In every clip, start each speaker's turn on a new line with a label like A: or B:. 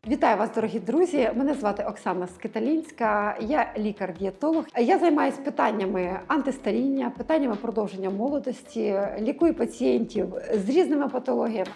A: Вітаю вас, дорогі друзі! Мене звати Оксана Скиталінська, я лікар-дієтолог. Я займаюся питаннями антистаріння, питаннями продовження молодості, лікую пацієнтів з різними патологіями.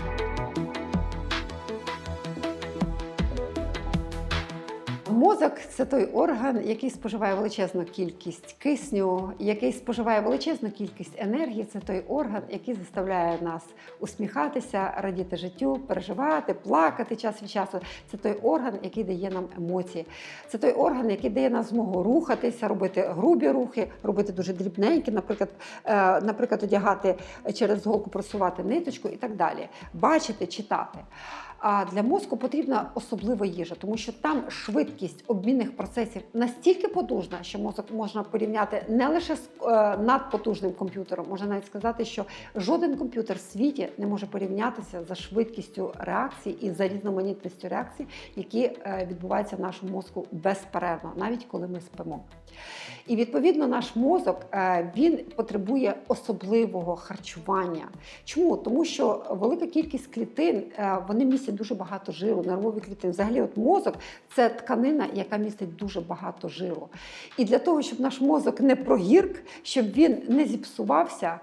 A: Мозок – це той орган, який споживає величезну кількість кисню, який споживає величезну кількість енергії. Це той орган, який заставляє нас усміхатися, радіти життю, переживати, плакати час від часу. Це той орган, який дає нам емоції. Це той орган, який дає нам змогу рухатися, робити грубі рухи, робити дуже дрібненькі, наприклад, одягати через голку, просувати ниточку і так далі. Бачити, читати. А для мозку потрібна особлива їжа, тому що там швидкість обмінних процесів настільки потужна, що мозок можна порівняти не лише з надпотужним комп'ютером, можна навіть сказати, що жоден комп'ютер в світі не може порівнятися за швидкістю реакцій і за різноманітністю реакцій, які відбуваються в нашому мозку безперервно, навіть коли ми спимо. І відповідно наш мозок, він потребує особливого харчування. Чому? Тому що велика кількість клітин, вони містять дуже багато жиру, нервові клітини. Взагалі от мозок – це тканина, яка містить дуже багато жиру. І для того, щоб наш мозок не прогірк, щоб він не зіпсувався,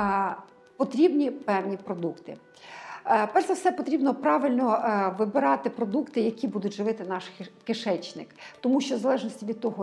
A: потрібні певні продукти. Перш за все, потрібно правильно вибирати продукти, які будуть живити наш кишечник. Тому що в залежності від того,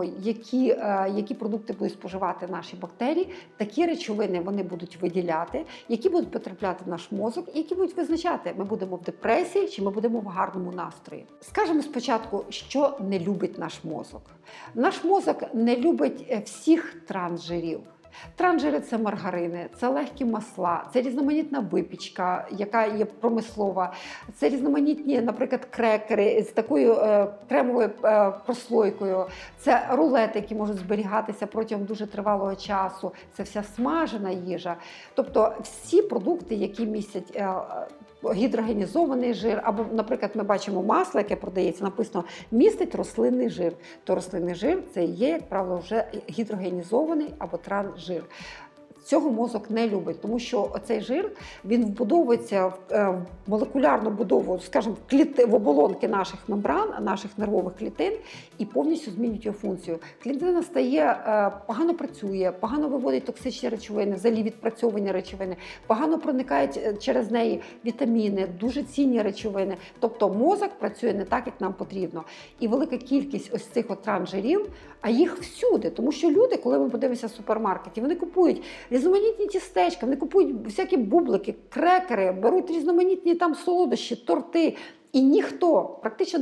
A: які продукти будуть споживати наші бактерії, такі речовини вони будуть виділяти, які будуть потрапляти в наш мозок, і які будуть визначати, ми будемо в депресії чи ми будемо в гарному настрої. Скажемо спочатку, що не любить наш мозок. Наш мозок не любить всіх трансжирів. Трансжири – це маргарини, це легкі масла, це різноманітна випічка, яка є промислова, це різноманітні, наприклад, крекери з такою кремовою прослойкою, це рулети, які можуть зберігатися протягом дуже тривалого часу, це вся смажена їжа. Тобто всі продукти, які містять гідрогенізований жир, або, наприклад, ми бачимо масло, яке продається, написано «містить рослинний жир», то рослинний жир – це є, як правило, вже гідрогенізований або трансжир. Цього мозок не любить, тому що цей жир, він вбудовується в молекулярну будову, скажімо, в оболонки наших мембран, наших нервових клітин і повністю змінюють його функцію. Клітина погано працює, погано виводить токсичні речовини, взагалі відпрацьовані речовини, погано проникають через неї вітаміни, дуже цінні речовини. Тобто мозок працює не так, як нам потрібно. І велика кількість ось цих трансжирів, а їх всюди, тому що люди, коли ми подивимося в супермаркеті, вони купують різноманітні тістечка, вони купують всякі бублики, крекери, беруть різноманітні там солодощі, торти. І ніхто, практично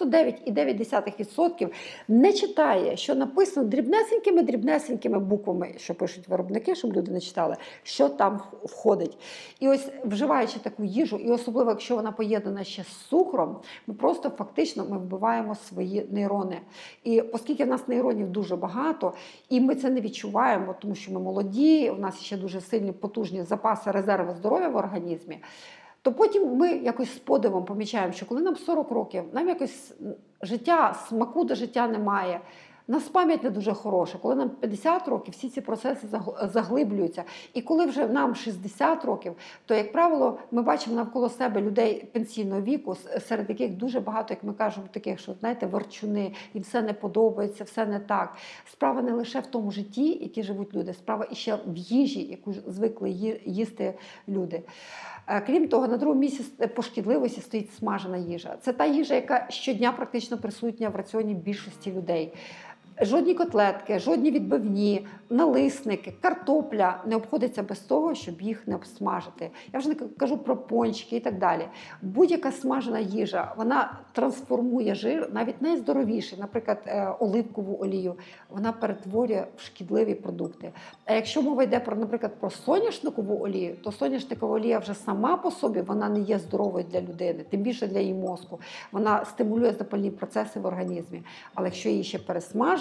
A: 99,9% не читає, що написано дрібнесенькими буквами, що пишуть виробники, щоб люди не читали, що там входить. І ось вживаючи таку їжу, і особливо, якщо вона поєднана ще з цукром, ми просто фактично вбиваємо свої нейрони. І оскільки в нас нейронів дуже багато, і ми це не відчуваємо, тому що ми молоді, у нас ще дуже сильні, потужні запаси, резерви здоров'я в організмі, то потім ми якось з подивом помічаємо, що коли нам 40 років, нам якось смаку до життя немає, у нас пам'ять не дуже хороша. Коли нам 50 років, всі ці процеси заглиблюються. І коли вже нам 60 років, то, як правило, ми бачимо навколо себе людей пенсійного віку, серед яких дуже багато, як ми кажемо, таких, що, знаєте, ворчуни, їм все не подобається, все не так. Справа не лише в тому житті, які живуть люди, справа іще в їжі, яку звикли їсти люди. Крім того, на другому місці по шкідливості стоїть смажена їжа. Це та їжа, яка щодня практично присутня в раціоні більшості людей. Жодні котлетки, жодні відбивні, налисники, картопля не обходиться без того, щоб їх не обсмажити. Я вже не кажу про пончики і так далі. Будь-яка смажена їжа, вона трансформує жир, навіть найздоровіший, наприклад, оливкову олію, вона перетворює в шкідливі продукти. А якщо мова йде, наприклад, про соняшникову олію, то соняшникова олія вже сама по собі, вона не є здоровою для людини, тим більше для її мозку. Вона стимулює запальні процеси в організмі. Але якщо її ще пересмажити,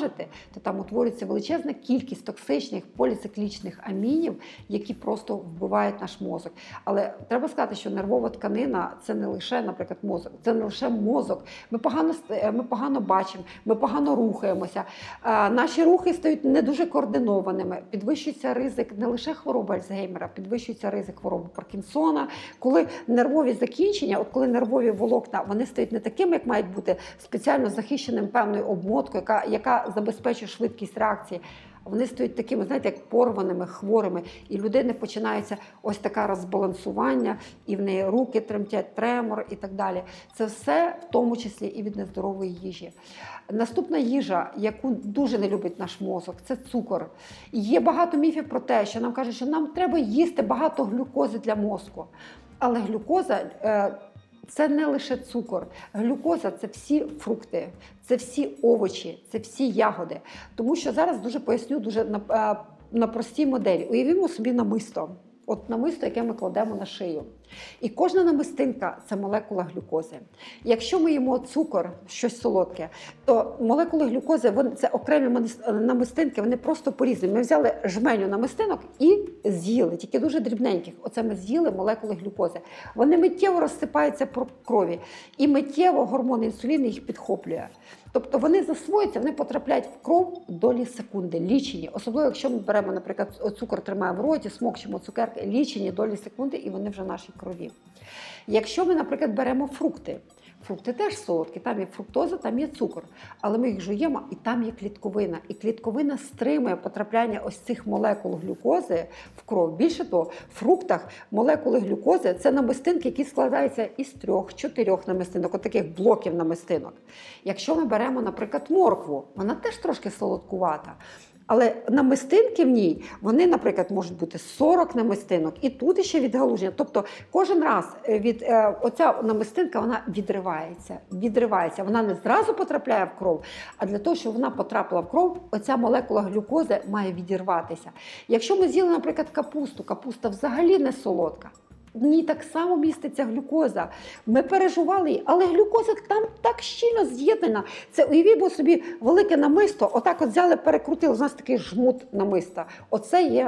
A: смажити, то там утворюється величезна кількість токсичних поліциклічних амінів, які просто вбивають наш мозок. Але треба сказати, що нервова тканина – це не лише, наприклад, мозок, це не лише мозок. Ми погано бачимо, ми погано рухаємося. Наші рухи стають не дуже координованими, підвищується ризик не лише хвороби Альцгеймера, підвищується ризик хвороби Паркінсона. Коли нервові закінчення, от коли нервові волокна, вони стають не такими, як мають бути, спеціально захищеним певною обмоткою, яка забезпечує швидкість реакції. Вони стають такими, знаєте, як порваними, хворими, і людини починається ось таке розбалансування, і в неї руки тремтять, тремор і так далі. Це все в тому числі і від нездорової їжі. Наступна їжа, яку дуже не любить наш мозок, це цукор. І є багато міфів про те, що нам кажуть, що нам треба їсти багато глюкози для мозку. Але глюкоза це не лише цукор. Глюкоза – це всі фрукти, це всі овочі, це всі ягоди. Тому що зараз дуже поясню на простій моделі. Уявімо собі намисто. От намисто, яке ми кладемо на шию. І кожна намистинка – це молекула глюкози. Якщо ми їмо цукор, щось солодке, то молекули глюкози – це окремі намистинки, вони просто порізані. Ми взяли жменю намистинок і з'їли, тільки дуже дрібненьких. Оце ми з'їли молекули глюкози. Вони миттєво розсипаються по крові, і миттєво гормон інсуліну їх підхоплює. Тобто вони засвоюються, вони потрапляють в кров долі секунди, лічені. Особливо, якщо ми беремо, наприклад, цукор тримаємо в роті, смокчемо цукерки, лічені долі секунди, і вони вже в нашій крові. Якщо ми, наприклад, беремо фрукти, фрукти теж солодкі, там є фруктоза, там є цукор, але ми їх жуємо, і там є клітковина. І клітковина стримує потрапляння ось цих молекул глюкози в кров. Більше того, в фруктах молекули глюкози – це намистинки, які складаються із 3-4 намистинок, от таких блоків намистинок. Якщо ми беремо, наприклад, моркву, вона теж трошки солодкувата. Але намистинки в ній, вони, наприклад, можуть бути 40 намистинок, і тут ще відгалуження. Тобто кожен раз оця намистинка, вона відривається. Вона не зразу потрапляє в кров, а для того, щоб вона потрапила в кров, оця молекула глюкози має відірватися. Якщо ми з'їли, наприклад, капусту, капуста взагалі не солодка. В ній так само міститься глюкоза. Ми пережували її, але глюкоза там так щільно з'єднана. Це, уявімо собі, велике намисто, отак от взяли, перекрутили, у нас такий жмут намиста. Оце є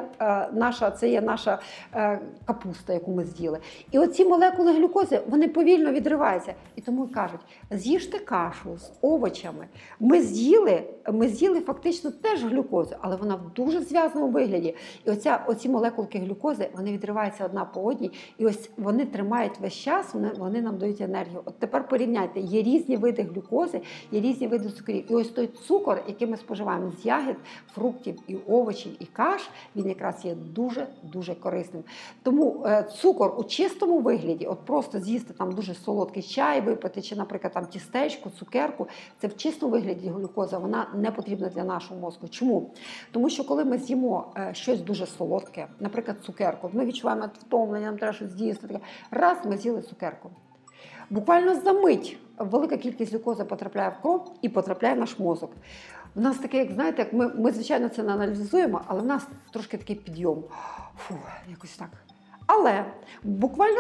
A: наша капуста, яку ми з'їли. І оці молекули глюкози, вони повільно відриваються. І тому кажуть, з'їжте кашу з овочами. Ми з'їли фактично теж глюкозу, але вона в дуже зв'язаному вигляді. І оці молекулки глюкози, вони відриваються одна по одній. І ось вони тримають весь час, вони нам дають енергію. От тепер порівняйте, є різні види глюкози, є різні види цукрів. І ось той цукор, який ми споживаємо з ягід, фруктів і овочів, і каш, він якраз є дуже-дуже корисним. Тому цукор у чистому вигляді, от просто з'їсти там дуже солодкий чай, випити, чи, наприклад, там тістечку, цукерку, це в чистому вигляді глюкоза, вона не потрібна для нашого мозку. Чому? Тому що коли ми з'їмо щось дуже солодке, наприклад, цукерку, ми відчуваємо втомлення, нам треба щось з'їсти. Раз ми з'їли цукерку. Буквально за мить велика кількість глюкози потрапляє в кров і потрапляє в наш мозок. У нас таке, як знаєте, як ми звичайно це не аналізуємо, але в нас трошки такий підйом. Якось так. Але буквально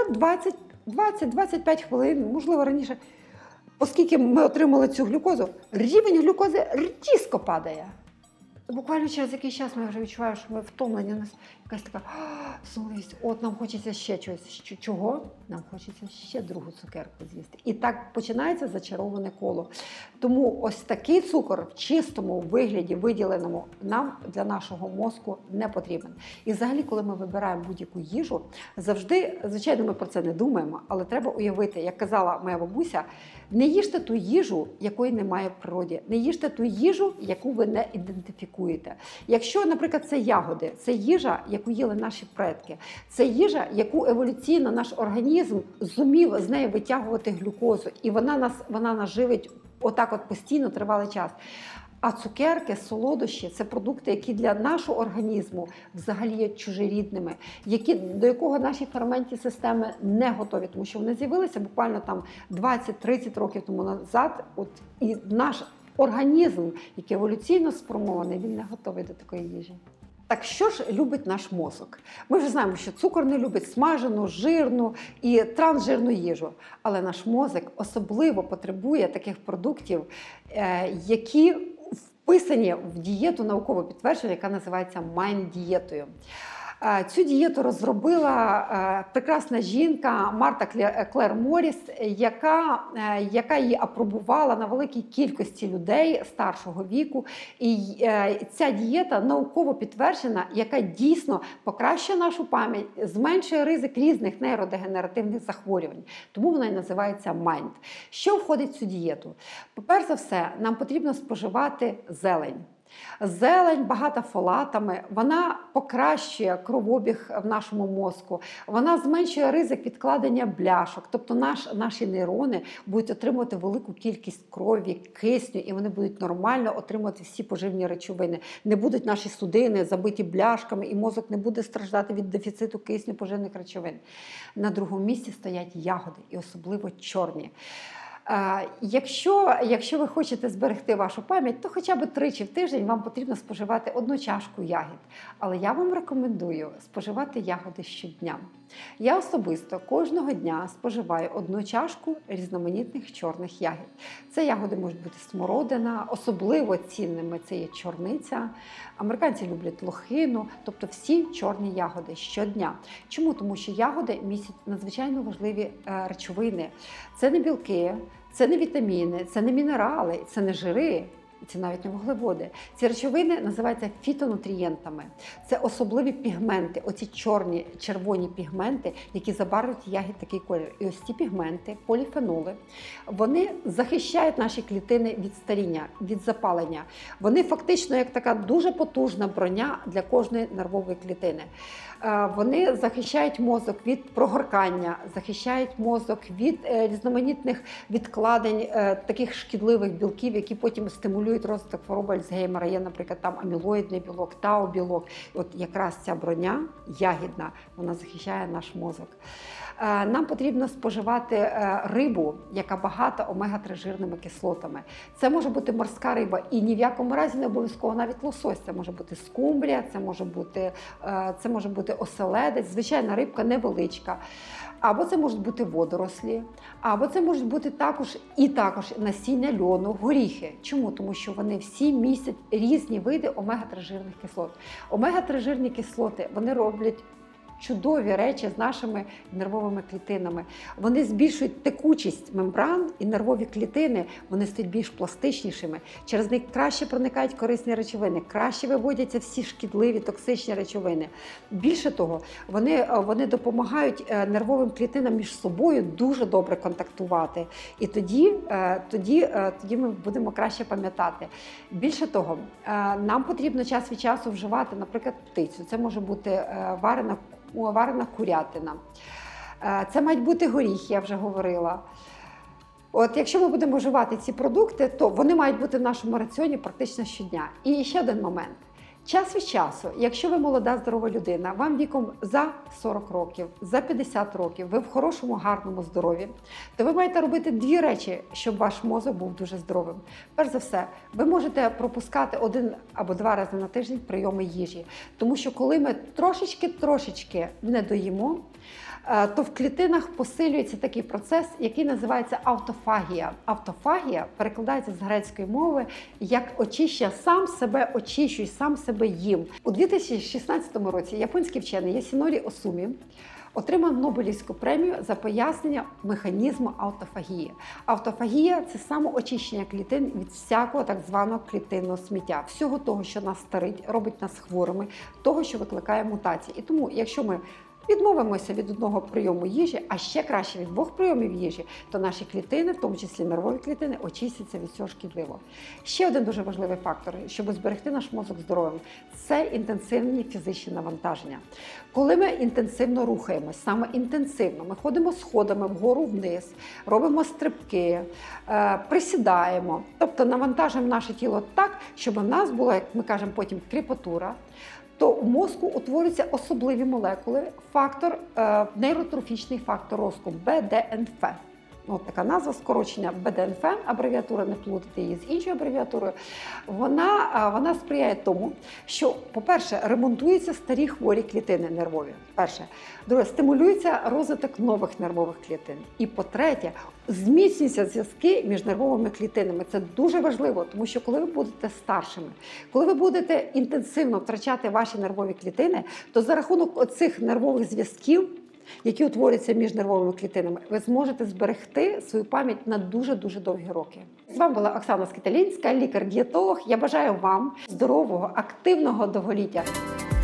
A: 20-25 хвилин, можливо раніше, оскільки ми отримали цю глюкозу, рівень глюкози різко падає. Буквально через якийсь час ми вже відчуваємо, що ми втомлені, у нас якась така сонливість, от нам хочеться ще чогось. Чого? Нам хочеться ще другу цукерку з'їсти. І так починається зачароване коло. Тому ось такий цукор в чистому вигляді, виділеному, нам для нашого мозку не потрібен. І взагалі, коли ми вибираємо будь-яку їжу, завжди, звичайно, ми про це не думаємо, але треба уявити, як казала моя бабуся, не їжте ту їжу, якої немає в природі. Не їжте ту їжу, яку ви не ідентифікуєте. Якщо, наприклад, це ягоди, це їжа, яку їли наші предки. Це їжа, яку еволюційно наш організм зумів з неї витягувати глюкозу. І вона нас живить отак от постійно, тривалий час. А цукерки, солодощі – це продукти, які для нашого організму взагалі є чужорідними, до якого наші ферментні системи не готові, тому що вони з'явилися буквально там 20-30 років тому назад. І наш організм, який еволюційно сформований, він не готовий до такої їжі. Так що ж любить наш мозок? Ми вже знаємо, що цукор не любить смажену, жирну і трансжирну їжу. Але наш мозок особливо потребує таких продуктів, які вписані в дієту науково підтвердження, яка називається Mind-дієтою. Цю дієту розробила прекрасна жінка Марта Клер Морріс, яка її апробувала на великій кількості людей старшого віку. І ця дієта науково підтверджена, яка дійсно покращує нашу пам'ять, зменшує ризик різних нейродегенеративних захворювань. Тому вона і називається Mind. Що входить в цю дієту? По-перше за все, нам потрібно споживати зелень. Зелень багата фолатами, вона покращує кровообіг в нашому мозку, вона зменшує ризик відкладення бляшок, тобто наші нейрони будуть отримувати велику кількість крові, кисню, і вони будуть нормально отримувати всі поживні речовини. Не будуть наші судини забиті бляшками, і мозок не буде страждати від дефіциту кисню поживних речовин. На другому місці стоять ягоди, і особливо чорні. Якщо ви хочете зберегти вашу пам'ять, то хоча б тричі в тиждень вам потрібно споживати 1 чашку ягід. Але я вам рекомендую споживати ягоди щодня. Я особисто кожного дня споживаю 1 чашку різноманітних чорних ягід. Це ягоди можуть бути смородина, особливо цінними це є чорниця. Американці люблять лохину, тобто всі чорні ягоди щодня. Чому? Тому що ягоди містять надзвичайно важливі речовини. Це не білки, це не вітаміни, це не мінерали, це не жири. Це навіть не вуглеводи. Ці речовини називаються фітонутрієнтами. Це особливі пігменти, оці чорні, червоні пігменти, які забарвлюють ягід такий колір. І ось ці пігменти, поліфеноли, вони захищають наші клітини від старіння, від запалення. Вони фактично як така дуже потужна броня для кожної нервової клітини. Вони захищають мозок від прогоркання, захищають мозок від різноманітних відкладень таких шкідливих білків, які потім стимулюють розвиток хвороби Альцгеймера. Є, наприклад, там амілоїдний білок, тау-білок. От якраз ця броня ягідна, вона захищає наш мозок. Нам потрібно споживати рибу, яка багата омега-3 жирними кислотами. Це може бути морська риба і ні в якому разі не обов'язково навіть лосось. Це може бути скумбрія, це може бути оселедець, звичайна рибка невеличка. Або це можуть бути водорослі, або це можуть бути також насіння льону, горіхи. Чому? Тому що вони всі містять різні види омега-3 жирних кислот. Омега-3 жирні кислоти, вони роблять чудові речі з нашими нервовими клітинами. Вони збільшують текучість мембран, і нервові клітини, вони стають більш пластичнішими. Через них краще проникають корисні речовини, краще виводяться всі шкідливі, токсичні речовини. Більше того, вони допомагають нервовим клітинам між собою дуже добре контактувати. І тоді ми будемо краще пам'ятати. Більше того, нам потрібно час від часу вживати, наприклад, птицю. Це може бути варена курятина. Це мають бути горіхи, я вже говорила. От якщо ми будемо вживати ці продукти, то вони мають бути в нашому раціоні практично щодня. І ще один момент. Час від часу, якщо ви молода, здорова людина, вам віком за 40 років, за 50 років, ви в хорошому, гарному здоров'ї, то ви маєте робити 2 речі, щоб ваш мозок був дуже здоровим. Перш за все, ви можете пропускати 1 або 2 рази на тиждень прийоми їжі. Тому що коли ми трошечки не доїмо, то в клітинах посилюється такий процес, який називається автофагія. Автофагія перекладається з грецької мови як очищення, сам себе очищуй, сам себе їм. У 2016 році японський вчений Ясінорі Осумі отримав Нобелівську премію за пояснення механізму автофагії. Автофагія – це самоочищення клітин від всякого так званого клітинного сміття. Всього того, що нас старить, робить нас хворими, того, що викликає мутації. І тому, якщо ми відмовимося від 1 прийому їжі, а ще краще від 2 прийомів їжі, то наші клітини, в тому числі нервові клітини, очистяться від цього шкідливого. Ще один дуже важливий фактор, щоб зберегти наш мозок здоровим – це інтенсивні фізичні навантаження. Коли ми інтенсивно рухаємось, саме інтенсивно, ми ходимо сходами вгору-вниз, робимо стрибки, присідаємо, тобто навантажуємо наше тіло так, щоб у нас була, як ми кажемо потім, кріпатура, то у мозку утворюються особливі молекули, нейротрофічний фактор росту БДНФ. от така назва скорочення БДНФ, абревіатура, не плутати її з іншою абревіатурою, вона сприяє тому, що, по-перше, ремонтуються старі хворі клітини нервові. Перше. Друге, стимулюється розвиток нових нервових клітин. І, по-третє, зміцнюються зв'язки між нервовими клітинами. Це дуже важливо, тому що коли ви будете старшими, коли ви будете інтенсивно втрачати ваші нервові клітини, то за рахунок оцих нервових зв'язків, які утворюються між нервовими клітинами, ви зможете зберегти свою пам'ять на дуже-дуже довгі роки. З вами була Оксана Скиталінська, лікар-дієтолог. Я бажаю вам здорового, активного довголіття.